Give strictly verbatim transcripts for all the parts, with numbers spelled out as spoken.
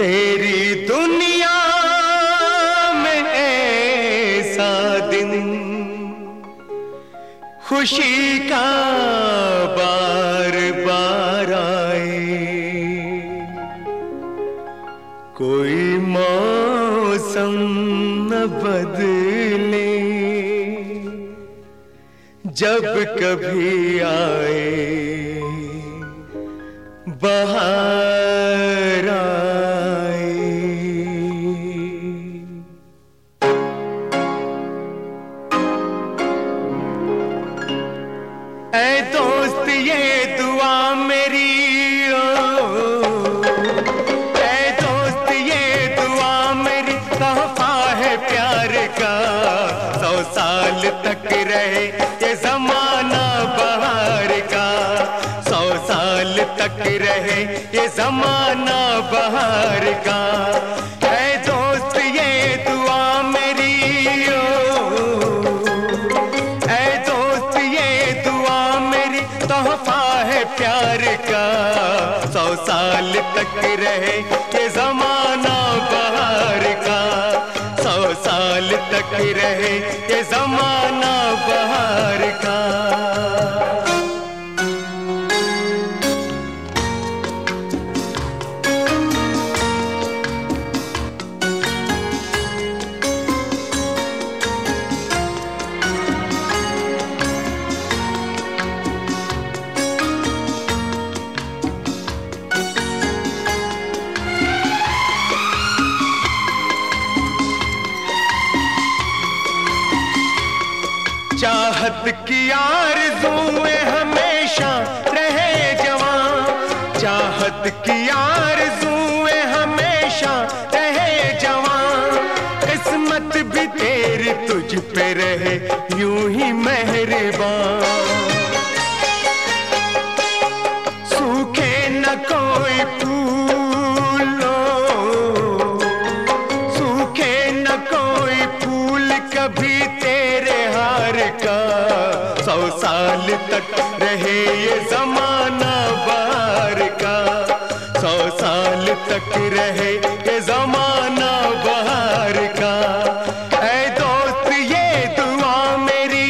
तेरी दुनिया में ऐसा दिन खुशी का बार बार आए, कोई मौसम न बदले, जब कभी आए बहार आए। ऐ दोस्त ये दुआ मेरी, ओ ऐ दोस्त ये दुआ मेरी, तोहफा है प्यार का, सौ साल तक रहे ये जमाना बहार का, सौ साल तक रहे ये जमाना बहार का। ऐ दोस्त ये दुआ मेरी, ओ ऐ दोस्त ये दुआ मेरी, तोहफा है प्यार का, सौ साल तक रहे ये जमाना बहार का, सौ साल तक रहे ये जमाना बहार का। चाहत की आरज़ूएं हमेशा रहे जवां, चाहत की आरज़ूएं हमेशा रहे जवां, किस्मत भी तेरी तुझ पे रहे यूं ही मेहरबान। सूखे न कोई फूल, सूखे न कोई फूल कभी तेरे हार का, सौ साल तक रहे ये जमाना बहार का, सौ साल तक रहे ये जमाना बहार का। ऐ दोस्त ये दुआ मेरी,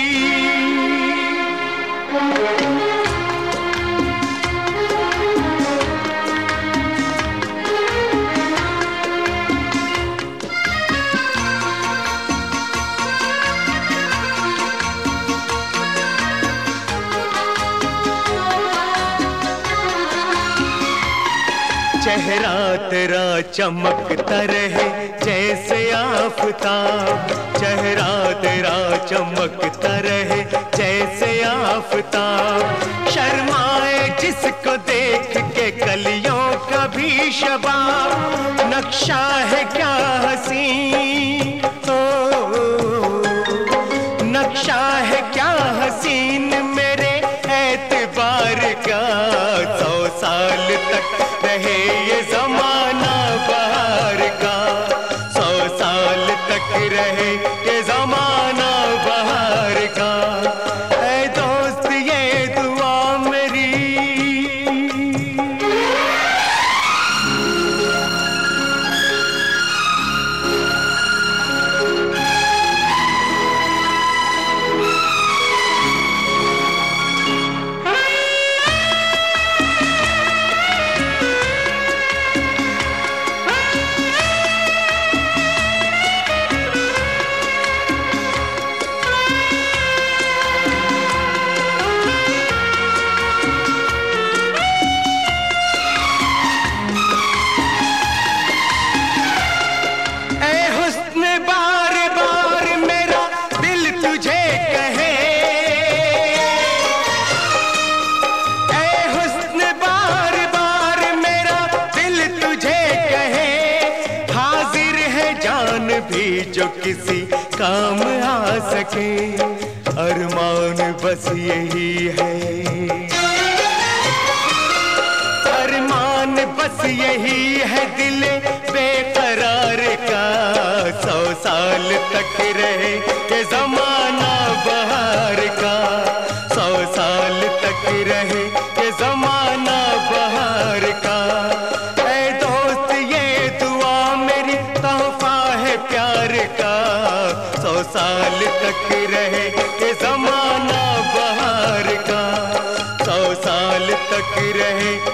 चेहरा तेरा चमकता रहे जैसे आफताब, चेहरा तेरा चमकता रहे जैसे आफताब, शर्माए जिसको देख के कलियों का भी शबाब, नक्शा है क्या हसीन, ओ नक्शा है क्या हसीन मेरे एतबार का, सौ साल तक रहे ये जमाना बहार का, सौ साल तक रहे ये जमाना बहार का। ऐ दोस्त ये दुआ मेरी, भी जो किसी काम आ सके, अरमान बस यही है, अरमान बस यही है दिल बेकरार का, सौ साल तक रहे ये जमाना बहार का, सौ साल तक रहे ये जमाना बहार का। ऐ दोस्त ये साल तक रहे के जमाना बहार का, सौ साल तक रहे